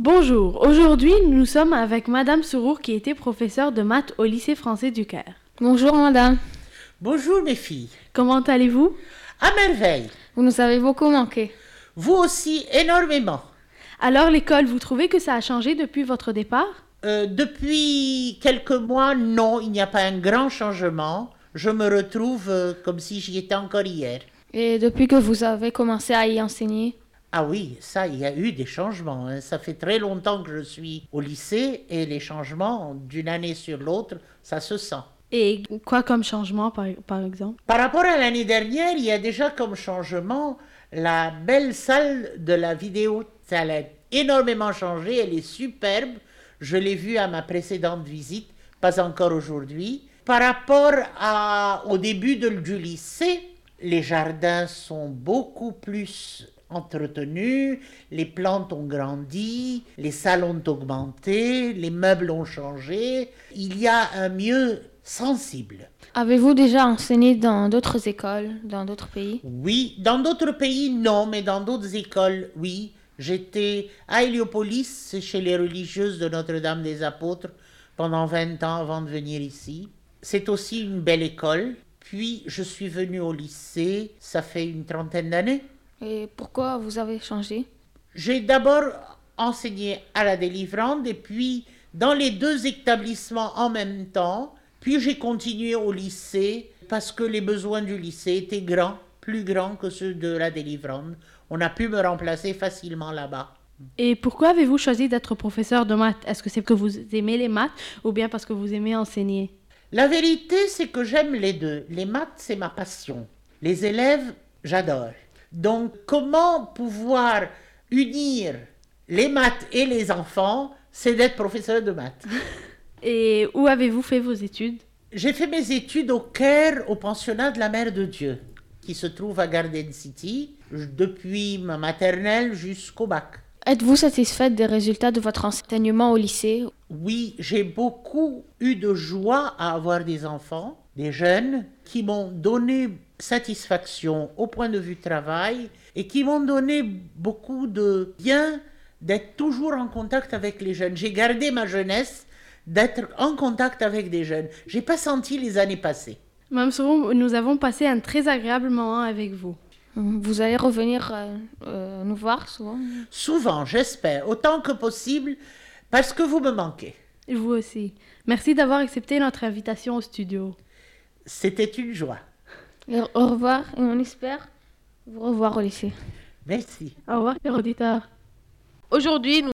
Bonjour, aujourd'hui nous sommes avec Madame Sourour qui était professeure de maths au lycée français du Caire. Bonjour madame, Bonjour mes filles. Comment allez-vous? À merveille. vous nous avez beaucoup manqué. Vous aussi énormément. Alors l'école, vous trouvez que ça a changé depuis votre départ? Depuis quelques mois, non, il n'y a pas un grand changement. Je me retrouve comme si j'y étais encore hier. Et depuis que vous avez commencé à y enseigner? Ah oui, ça, il y a eu des changements. Ça fait très longtemps que je suis au lycée et les changements, d'une année sur l'autre, ça se sent. Et quoi comme changement par exemple? Par rapport à l'année dernière, il y a déjà comme changement la belle salle de la vidéo. Ça a énormément changé, elle est superbe. Je l'ai vue à ma précédente visite, pas encore aujourd'hui. Par rapport au début du lycée, les jardins sont beaucoup plus entretenus, les plantes ont grandi, les salles ont augmenté, les meubles ont changé. Il y a un mieux sensible. Avez-vous déjà enseigné dans d'autres écoles, dans d'autres pays? Oui, dans d'autres pays, non, mais dans d'autres écoles, oui. J'étais à Héliopolis, chez les religieuses de Notre-Dame des Apôtres, pendant 20 ans avant de venir ici. C'est aussi une belle école. Puis, je suis venue au lycée, ça fait une trentaine d'années. Et pourquoi vous avez changé? J'ai d'abord enseigné à la délivrande et puis dans les deux établissements en même temps. Puis j'ai continué au lycée parce que les besoins du lycée étaient grands, plus grands que ceux de la délivrande. On a pu me remplacer facilement là-bas. Et pourquoi avez-vous choisi d'être professeur de maths? Est-ce que c'est que vous aimez les maths ou bien parce que vous aimez enseigner? La vérité, c'est que j'aime les deux. Les maths, c'est ma passion. Les élèves, j'adore. Donc, comment pouvoir unir les maths et les enfants, c'est d'être professeur de maths. Et où avez-vous fait vos études? J'ai fait mes études au Caire, au pensionnat de la Mère de Dieu, qui se trouve à Garden City, depuis ma maternelle jusqu'au bac. Êtes-vous satisfaite des résultats de votre enseignement au lycée? Oui, j'ai beaucoup eu de joie à avoir des enfants, des jeunes, qui m'ont donné satisfaction au point de vue travail et qui m'ont donné beaucoup de bien d'être toujours en contact avec les jeunes. J'ai gardé ma jeunesse d'être en contact avec des jeunes. J'ai pas senti les années passées. Madame Sourour, nous avons passé un très agréable moment avec vous. Vous allez revenir nous voir souvent? Souvent, j'espère, autant que possible, parce que vous me manquez. Et vous aussi. Merci d'avoir accepté notre invitation au studio. C'était une joie. Et au revoir et on espère vous revoir au lycée. Merci. Au revoir, chers auditeurs. Aujourd'hui,